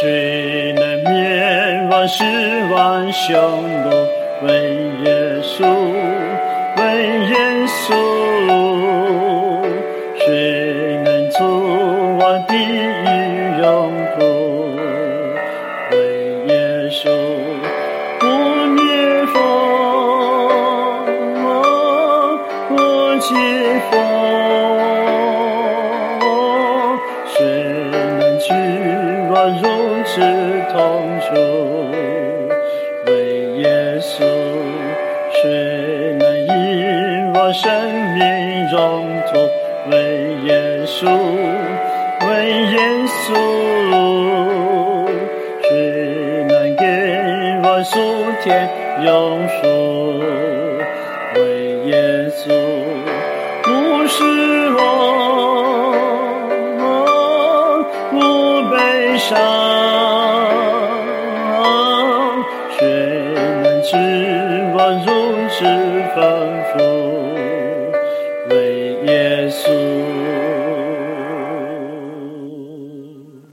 谁能免万世万凶怒？为耶稣，为耶稣。谁能阻我地狱永苦？为耶稣，不灭佛，不解佛。谁能去我如此痛楚？为耶稣，谁能引我生命融土？为耶稣，为耶稣。谁能给我属天永赎？为耶稣，不是我，不悲伤。